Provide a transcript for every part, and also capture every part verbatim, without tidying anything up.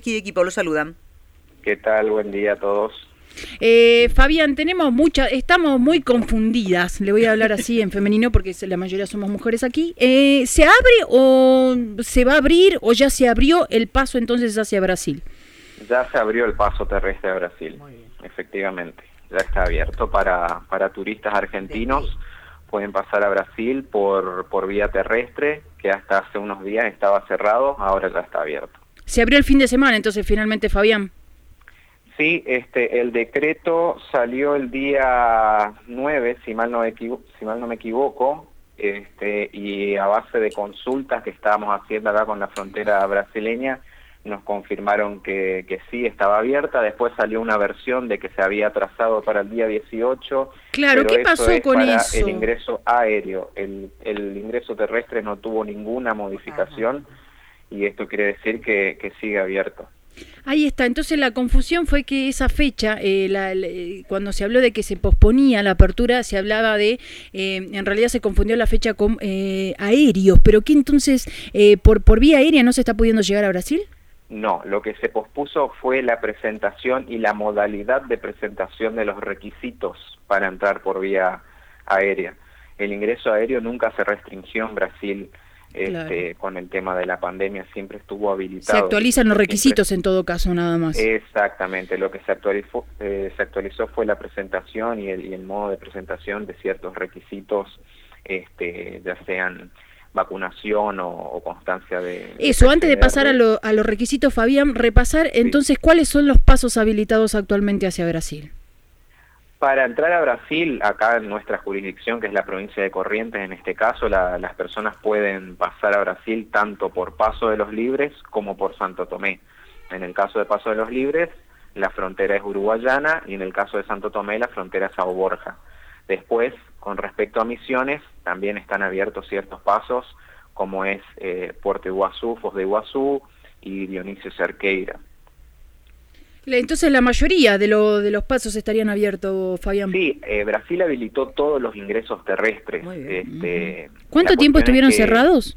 Zaleski y equipo, lo saludan. ¿Qué tal? Buen día a todos. Eh, Fabián, tenemos muchas, estamos muy confundidas, le voy a hablar así en femenino porque la mayoría somos mujeres aquí. Eh, ¿Se abre o se va a abrir o ya se abrió el paso entonces hacia Brasil? Ya se abrió el paso terrestre a Brasil, efectivamente. Ya está abierto para, para turistas argentinos. Pueden pasar a Brasil por, por vía terrestre, que hasta hace unos días estaba cerrado, ahora ya está abierto. Se abrió el fin de semana entonces finalmente, Fabián. Sí, este, el decreto salió el día nueve, si mal no me equivoco, si mal no me equivoco este, y a base de consultas que estábamos haciendo acá con la frontera brasileña, nos confirmaron que, que sí estaba abierta. Después salió una versión de que se había atrasado para el día dieciocho. Claro, pero ¿qué eso pasó es con para eso? El ingreso aéreo, el, el ingreso terrestre no tuvo ninguna modificación. Ajá. Y esto quiere decir que, que sigue abierto. Ahí está, entonces la confusión fue que esa fecha, eh, la, la, cuando se habló de que se posponía la apertura, se hablaba de, eh, en realidad se confundió la fecha con eh, aéreos, pero ¿qué entonces, eh, por, por vía aérea no se está pudiendo llegar a Brasil? No, lo que se pospuso fue la presentación y la modalidad de presentación de los requisitos para entrar por vía aérea. El ingreso aéreo nunca se restringió en Brasil. Este, claro. Con el tema de la pandemia siempre estuvo habilitado. Se actualizan los requisitos siempre. En todo caso, nada más. Exactamente, lo que se actualizó, eh, se actualizó fue la presentación y el, y el modo de presentación de ciertos requisitos, este, ya sean vacunación o, o constancia de... Eso, de antes de pasar a, lo, a los requisitos, Fabián, repasar entonces sí. ¿Cuáles son los pasos habilitados actualmente hacia Brasil? Para entrar a Brasil, acá en nuestra jurisdicción, que es la provincia de Corrientes, en este caso, la, las personas pueden pasar a Brasil tanto por Paso de los Libres como por Santo Tomé. En el caso de Paso de los Libres, la frontera es uruguayana y en el caso de Santo Tomé, la frontera es Sao Borja. Después, con respecto a Misiones, también están abiertos ciertos pasos, como es eh, Puerto Iguazú, Foz de Iguazú y Dionisio Cerqueira. Entonces la mayoría de, lo, de los pasos estarían abiertos, Fabián. Sí, eh, Brasil habilitó todos los ingresos terrestres. Este, uh-huh. ¿Cuánto tiempo estuvieron que... cerrados?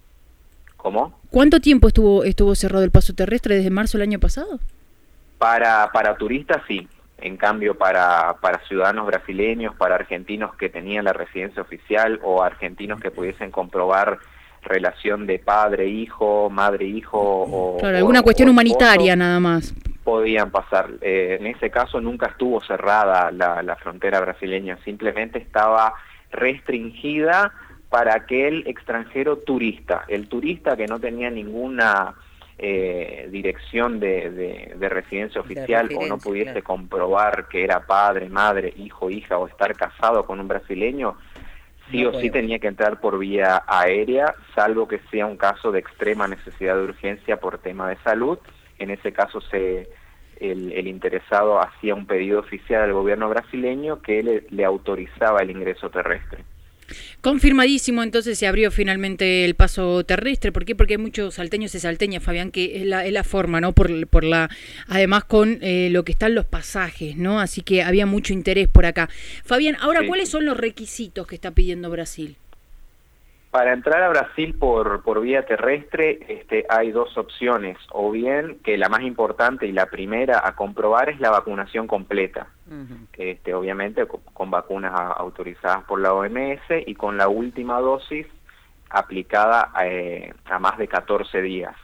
¿Cómo? ¿Cuánto tiempo estuvo estuvo cerrado el paso terrestre desde marzo del año pasado? Para para turistas sí. En cambio para para ciudadanos brasileños, para argentinos que tenían la residencia oficial o argentinos que pudiesen comprobar relación de padre-hijo, madre-hijo o... Claro, alguna o, cuestión o humanitaria esposo, nada más. Podían pasar. Eh, en ese caso nunca estuvo cerrada la, la frontera brasileña, simplemente estaba restringida para aquel extranjero turista. El turista que no tenía ninguna eh, dirección de, de, de residencia oficial o no pudiese claro. comprobar que era padre, madre, hijo, hija o estar casado con un brasileño, sí no o sí tenía que entrar por vía aérea, salvo que sea un caso de extrema necesidad de urgencia por tema de salud. En ese caso se el, el interesado hacía un pedido oficial al gobierno brasileño que le, le autorizaba el ingreso terrestre. Confirmadísimo, entonces se abrió finalmente el paso terrestre. ¿Por qué? Porque hay muchos salteños y salteñas, Fabián, que es la, es la forma, ¿no? Por, por la, además con eh, lo que están los pasajes, ¿no? Así que había mucho interés por acá. Fabián, ahora, sí. ¿Cuáles son los requisitos que está pidiendo Brasil? Para entrar a Brasil por, por vía terrestre este, hay dos opciones, o bien que la más importante y la primera a comprobar es la vacunación completa, uh-huh. este, obviamente con, con vacunas a, autorizadas por la O M S y con la última dosis aplicada eh, a más de catorce días.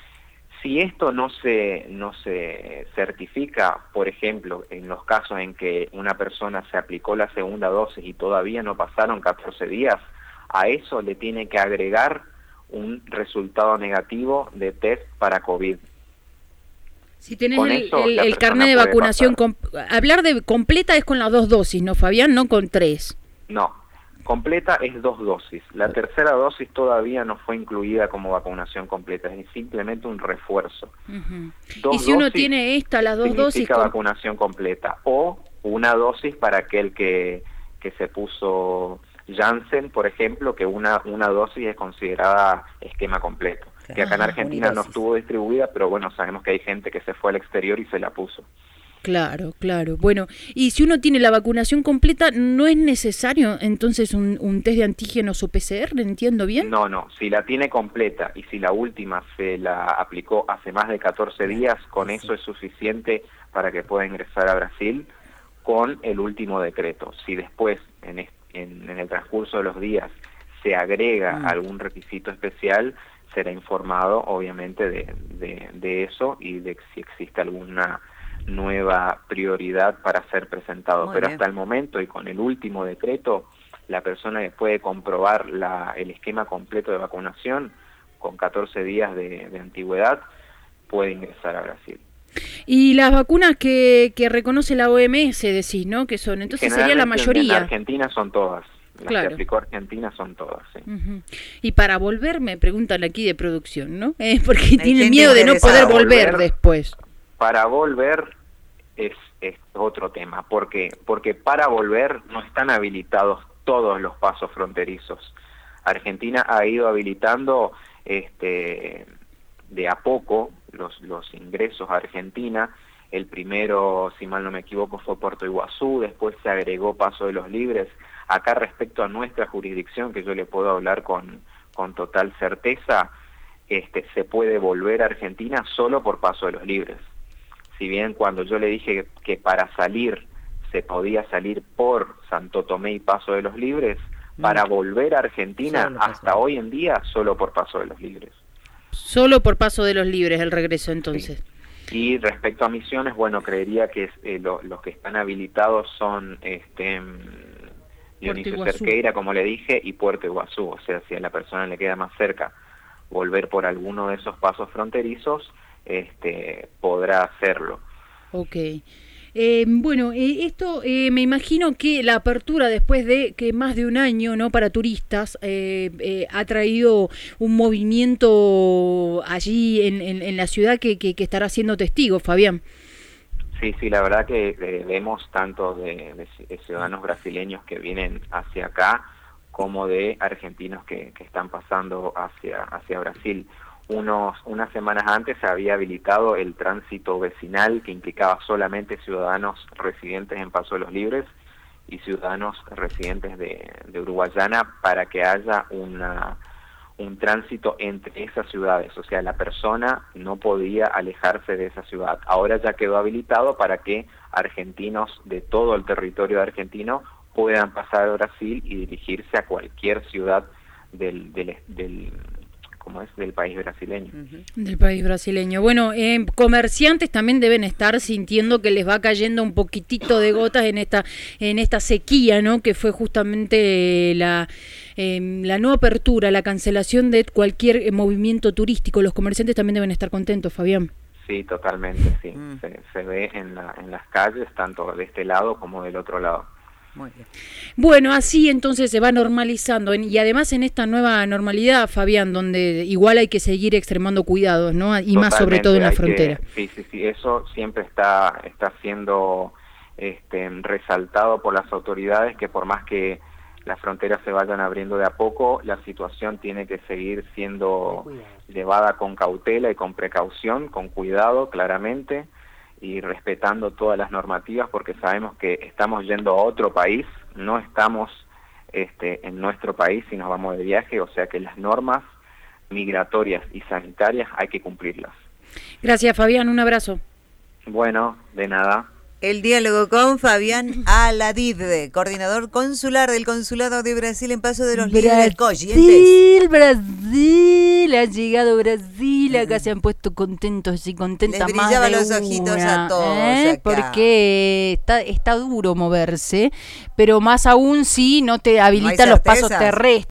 Si esto no se, no se certifica, por ejemplo, en los casos en que una persona se aplicó la segunda dosis y todavía no pasaron catorce días, a eso le tiene que agregar un resultado negativo de test para COVID. Si tenés con el, eso, el, el carnet de vacunación, com- hablar de completa es con las dos dosis, ¿no, Fabián? No con tres. No, completa es dos dosis. La tercera dosis todavía no fue incluida como vacunación completa, es simplemente un refuerzo. Uh-huh. Y si uno tiene esta, las dos dosis... Significa vacunación completa, o una dosis para aquel que, que se puso... Janssen, por ejemplo, que una, una dosis es considerada esquema completo, que acá en Argentina no estuvo distribuida, pero bueno, sabemos que hay gente que se fue al exterior y se la puso. Claro, claro. Bueno, y si uno tiene la vacunación completa, ¿no es necesario entonces un, un test de antígenos o P C R? ¿Entiendo bien? No, no. Si la tiene completa y si la última se la aplicó hace más de catorce días, con eso es suficiente para que pueda ingresar a Brasil con el último decreto. Si después, en, en, en el transcurso de los días, se agrega mm. algún requisito especial, será informado, obviamente, de, de, de eso y de si existe alguna nueva prioridad para ser presentado. Muy Pero bien. Hasta el momento y con el último decreto, la persona que puede comprobar la, el esquema completo de vacunación con catorce días de, de antigüedad puede ingresar a Brasil. Y las vacunas que, que reconoce la O M S, decís, ¿no? Que son, entonces sería la mayoría. En Argentina son todas. Las claro. que aplicó Argentina son todas, sí. Uh-huh. Y para volver, me preguntan aquí de producción, ¿no? Eh, porque tienen miedo de no poder volver, volver después. Para volver es, es otro tema. ¿Por qué? Porque para volver no están habilitados todos los pasos fronterizos. Argentina ha ido habilitando este, de a poco los, los ingresos a Argentina. El primero, si mal no me equivoco, fue Puerto Iguazú, después se agregó Paso de los Libres. Acá respecto a nuestra jurisdicción, que yo le puedo hablar con, con total certeza, este, se puede volver a Argentina solo por Paso de los Libres. Si bien cuando yo le dije que, que para salir se podía salir por Santo Tomé y Paso de los Libres, mm. para volver a Argentina hasta hoy en día solo por Paso de los Libres. Solo por Paso de los Libres el regreso entonces. Sí. Y respecto a Misiones, bueno, creería que eh, lo, los que están habilitados son este Dionisio Cerqueira, como le dije, y Puerto Iguazú. O sea, si a la persona le queda más cerca volver por alguno de esos pasos fronterizos, este, podrá hacerlo. Ok. Eh, bueno, eh, esto eh, me imagino que la apertura después de que más de un año, ¿no?, para turistas, eh, eh, ha traído un movimiento allí en, en, en la ciudad que, que, que estará siendo testigo, Fabián. Sí, sí, la verdad que eh, vemos tanto de, de, de ciudadanos brasileños que vienen hacia acá como de argentinos que, que están pasando hacia, hacia Brasil. Unos, unas semanas antes se había habilitado el tránsito vecinal que implicaba solamente ciudadanos residentes en Paso de los Libres y ciudadanos residentes de, de Uruguayana para que haya una, un tránsito entre esas ciudades. O sea, la persona no podía alejarse de esa ciudad. Ahora ya quedó habilitado para que argentinos de todo el territorio argentino puedan pasar a Brasil y dirigirse a cualquier ciudad del, del, del como es del país brasileño. Del país brasileño. Bueno, eh, comerciantes también deben estar sintiendo que les va cayendo un poquitito de gotas en esta en esta sequía, ¿no? Que fue justamente la eh, la no apertura, la cancelación de cualquier eh, movimiento turístico. Los comerciantes también deben estar contentos, Fabián. Sí, totalmente, sí. Mm. Se, se ve en, la, en las calles, tanto de este lado como del otro lado. Muy bien. Bueno, así entonces se va normalizando y además en esta nueva normalidad, Fabián, donde igual hay que seguir extremando cuidados, ¿no? Y Totalmente, más sobre todo en la frontera. Que, sí, sí, sí, eso siempre está está siendo este, resaltado por las autoridades, que por más que las fronteras se vayan abriendo de a poco, la situación tiene que seguir siendo llevada con cautela y con precaución, con cuidado, claramente, y respetando todas las normativas, porque sabemos que estamos yendo a otro país, no estamos este, en nuestro país y nos vamos de viaje, o sea que las normas migratorias y sanitarias hay que cumplirlas. Gracias, Fabián, un abrazo. Bueno, de nada. El diálogo con Fabián Aladid, coordinador consular del Consulado de Brasil en Paso de los Libres. Brasil, Brasil, ha llegado Brasil, acá se han puesto contentos y contentas Les más brillaba de los una, ojitos a todos ¿eh? acá. Porque está, está duro moverse, pero más aún si no te habilitan no los pasos terrestres.